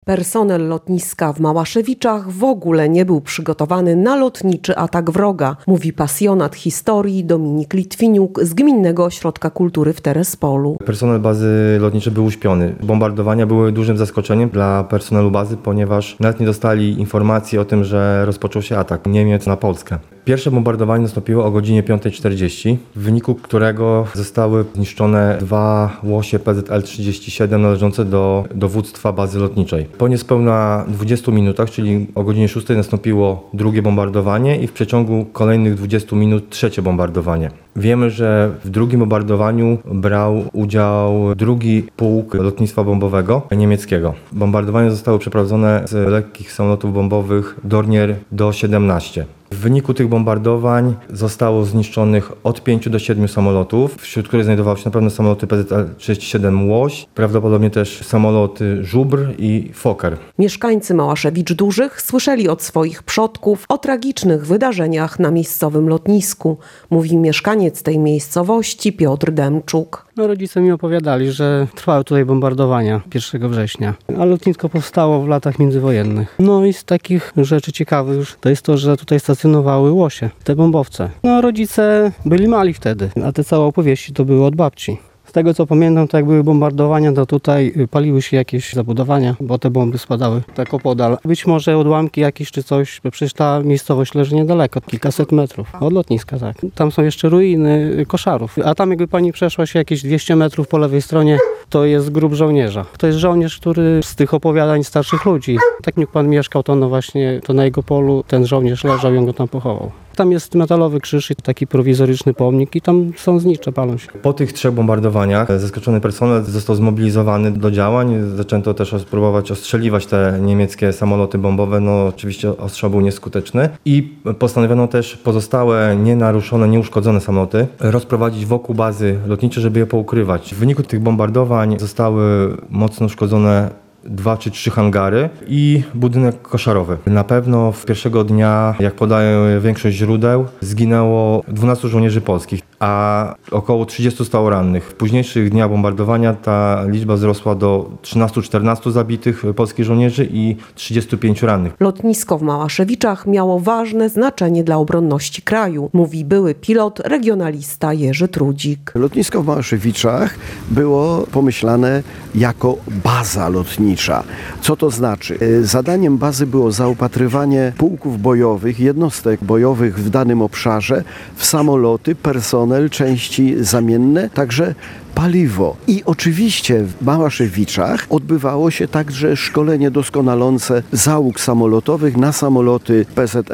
Personel lotniska w Małaszewiczach w ogóle nie był przygotowany na lotniczy atak wroga, mówi pasjonat historii Dominik Litwiniuk z Gminnego Ośrodka Kultury w Terespolu. Personel bazy lotniczej był uśpiony. Bombardowania były dużym zaskoczeniem dla personelu bazy, ponieważ nawet nie dostali informacji o tym, że rozpoczął się atak Niemiec na Polskę. Pierwsze bombardowanie nastąpiło o godzinie 5:40, w wyniku którego zostały zniszczone 2 łosie PZL-37 należące do dowództwa bazy lotniczej. Po niespełna 20 minutach, czyli o godzinie 6 nastąpiło drugie bombardowanie i w przeciągu kolejnych 20 minut trzecie bombardowanie. Wiemy, że w drugim bombardowaniu brał udział drugi pułk lotnictwa bombowego niemieckiego. Bombardowania zostały przeprowadzone z lekkich samolotów bombowych Dornier Do-17. W wyniku tych bombardowań zostało zniszczonych od 5 do 7 samolotów, wśród których znajdowały się na pewno samoloty PZL-37 Łoś, prawdopodobnie też samoloty Żubr i Fokker. Mieszkańcy Małaszewicz Dużych słyszeli od swoich przodków o tragicznych wydarzeniach na miejscowym lotnisku, mówi mieszkaniec tej miejscowości Piotr Demczuk. Rodzice mi opowiadali, że trwały tutaj bombardowania 1 września, a lotnisko powstało w latach międzywojennych. No i z takich rzeczy ciekawych już to jest to, że tutaj stacjonowały łosie, te bombowce. No rodzice byli mali wtedy, a te całe opowieści to były od babci. Z tego co pamiętam, to jak były bombardowania, to tutaj paliły się jakieś zabudowania, bo te bomby spadały tak opodal. Być może odłamki jakieś czy coś, bo przecież ta miejscowość leży niedaleko, kilkaset metrów od lotniska, tak. Tam są jeszcze ruiny koszarów, a tam jakby pani przeszła się jakieś 200 metrów po lewej stronie, to jest grób żołnierza. To jest żołnierz, który z tych opowiadań starszych ludzi, tak jak pan mieszkał, to no właśnie, to na jego polu ten żołnierz leżał i on go tam pochował. Tam jest metalowy krzyż i taki prowizoryczny pomnik i tam są znicze, palą się. Po tych 3 bombardowaniach zaskoczony personel został zmobilizowany do działań. Zaczęto też próbować ostrzeliwać te niemieckie samoloty bombowe. No oczywiście ostrzał był nieskuteczny i postanowiono też pozostałe nienaruszone, nieuszkodzone samoloty rozprowadzić wokół bazy lotniczej, żeby je poukrywać. W wyniku tych bombardowań zostały mocno uszkodzone 2 czy 3 hangary i budynek koszarowy. Na pewno w pierwszego dnia, jak podaje większość źródeł, zginęło 12 żołnierzy polskich, a około 30 zostało rannych. W późniejszych dniach bombardowania ta liczba wzrosła do 13-14 zabitych polskich żołnierzy i 35 rannych. Lotnisko w Małaszewiczach miało ważne znaczenie dla obronności kraju, mówi były pilot, regionalista Jerzy Trudzik. Lotnisko w Małaszewiczach było pomyślane jako baza lotnicza. Co to znaczy? Zadaniem bazy było zaopatrywanie pułków bojowych, jednostek bojowych w danym obszarze w samoloty, personel, części zamienne, także paliwo. I oczywiście w Małaszewiczach odbywało się także szkolenie doskonalące załóg samolotowych na samoloty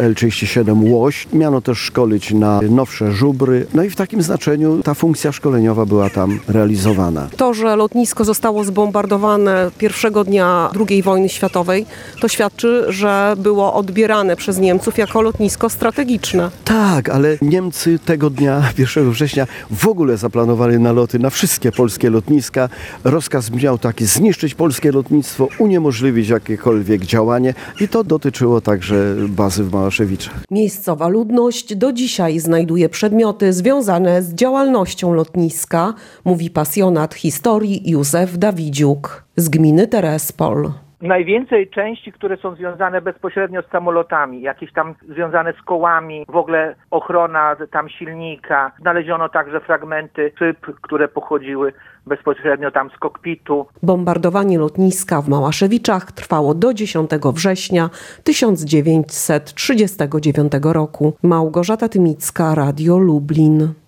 PZL-37 Łoś. Miano też szkolić na nowsze Żubry. No i w takim znaczeniu ta funkcja szkoleniowa była tam realizowana. To, że lotnisko zostało zbombardowane pierwszego dnia II wojny światowej, to świadczy, że było odbierane przez Niemców jako lotnisko strategiczne. Tak, ale Niemcy tego dnia, 1 września, w ogóle zaplanowali naloty na wszystkie polskie lotniska. Rozkaz brzmiał taki: zniszczyć polskie lotnictwo, uniemożliwić jakiekolwiek działanie i to dotyczyło także bazy w Małaszewiczach. Miejscowa ludność do dzisiaj znajduje przedmioty związane z działalnością lotniska, mówi pasjonat historii Józef Dawidziuk z gminy Terespol. Najwięcej części, które są związane bezpośrednio z samolotami, jakieś tam związane z kołami, w ogóle ochrona tam silnika. Znaleziono także fragmenty szyb, które pochodziły bezpośrednio tam z kokpitu. Bombardowanie lotniska w Małaszewiczach trwało do 10 września 1939 roku. Małgorzata Tymicka, Radio Lublin.